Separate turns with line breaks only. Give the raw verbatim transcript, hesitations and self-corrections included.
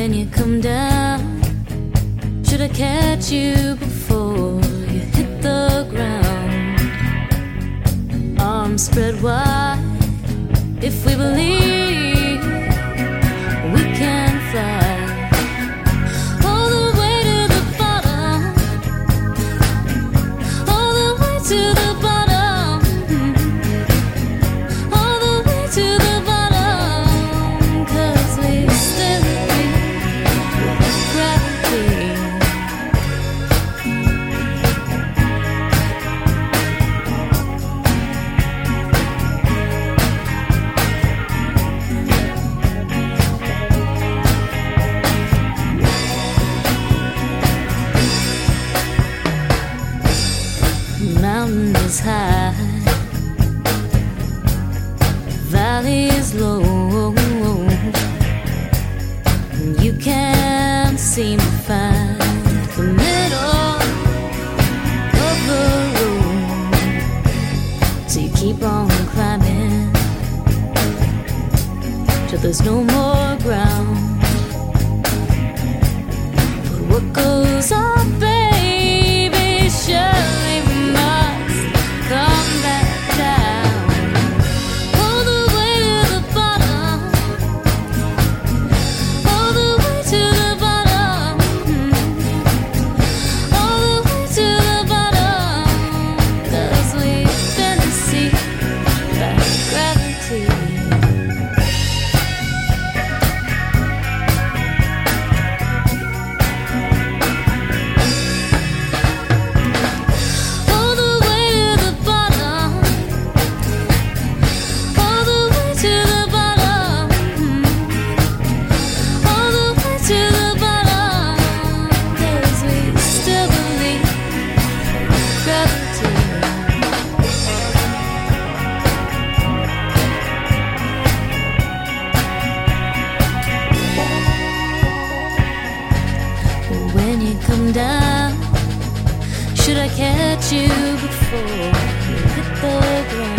When you come down, should I catch you before you hit the ground? Arms spread wide, if we believe we can fly. All the way to the bottom, all the way to the bottom, all the way to the bottom, 'cause we still need gravity. Mountain is high, valley is low. You can't seem to find the middle of the road, so you keep on climbing till there's no more ground. But what goes on, baby, surely must come back down. All the way to the bottom, all the way to the bottom, all the way to the bottom, 'cause we've been deceived by gravity. All the way to the bottom, all the way to the bottom, all the way to the bottom, 'cause we still believe gravity. When you come down, should I catch you before you hit the ground?